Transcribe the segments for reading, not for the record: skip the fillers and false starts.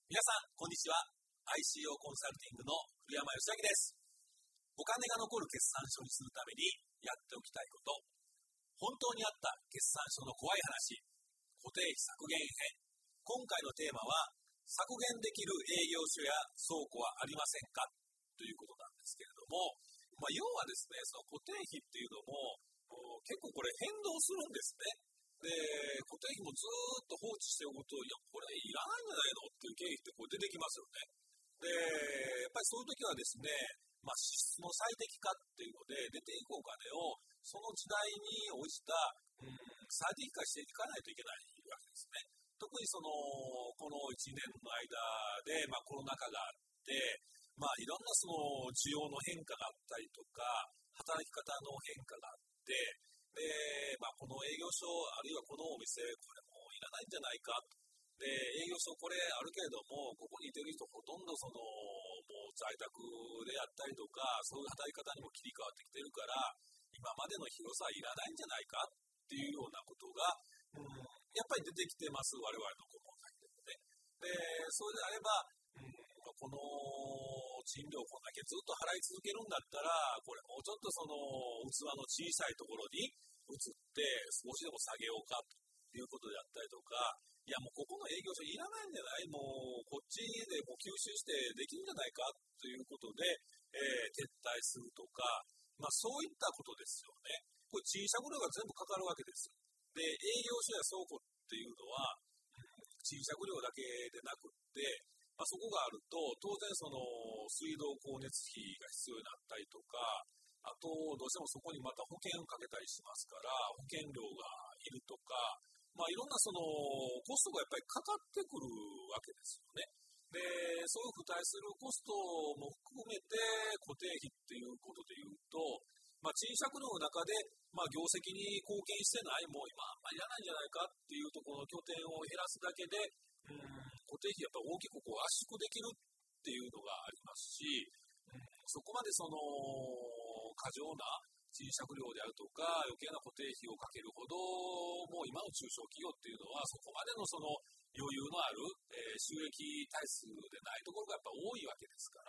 皆さん、こんにちは。ICO コンサルティングの古山義明です。お金が残る決算書にするためにやっておきたいこと、本当にあった決算書の怖い話、固定費削減編。今回のテーマは、削減できる営業所や倉庫はありませんかということなんですけれども、要はですね、その固定費っていうのも結構これ変動するんですね。で、固定費もずーっと放置しておくと、いや、これいらないんじゃないのっていう経費ってこう出てきますよね。で、やっぱりそういう時はですね、支出の最適化っていうので出ていくお金をその時代に応じた、最適化していかないといけないわけですね。特にこの1年の間で、コロナ禍があって、いろんな需要の変化があったりとか、働き方の変化があって、で、この営業所、あるいはこのお店、これもういらないんじゃないか。で、営業所これあるけれども、ここにいてる人ほとんどもう在宅であったりとか、そういう働き方にも切り替わってきてるから、今までの広さはいらないんじゃないかっていうようなことが、やっぱり出てきてます、我々の顧問先でもね。で、それであれば、この賃料こんだけずっと払い続けるんだったら、これもうちょっと器の小さいところに移って少しでも下げようかということであったりとか、いやもうここの営業所いらないんじゃない、もうこっちでもう吸収してできるんじゃないかということで、撤退するとか、そういったことですよね。これ賃借料が全部かかるわけです。で、営業所や倉庫っていうのは、賃借料だけでなくって、そこがあると、当然水道光熱費が必要になったりとか、あと、どうしてもそこにまた保険をかけたりしますから、保険料がいるとか、いろんなコストがやっぱりかかってくるわけですよね。で、そういう付帯するコストも含めて固定費っていうことで言うと、賃借料の中で、業績に貢献してない、もう今、いらないんじゃないかっていうところの拠点を減らすだけで、固定費やっぱ大きく圧縮できるっていうのがありますし、そこまで過剰な賃借料であるとか余計な固定費をかけるほど、もう今の中小企業っていうのはそこまでの余裕のある、収益体数でないところがやっぱ多いわけですから、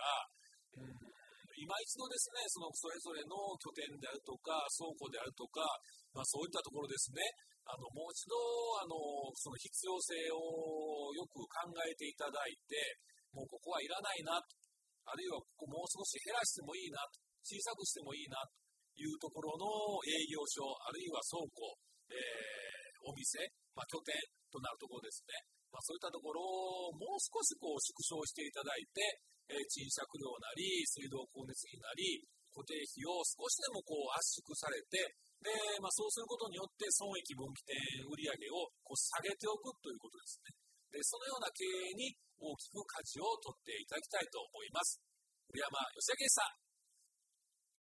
今一度ですね、それぞれの拠点であるとか倉庫であるとか、そういったところですね、もう一度その必要性をよく考えていただいて、もうここはいらないな、あるいはここもう少し減らしてもいいな、小さくしてもいいなというところの営業所、あるいは倉庫、お店、拠点となるところですね。そういったところをもう少し縮小していただいて、賃借料なり水道光熱費なり固定費を少しでも圧縮されて、で、そうすることによって損益分岐点売上を下げておくということですね。で、そのような経営に大きく舵を取っていただきたいと思います。古山義明でした。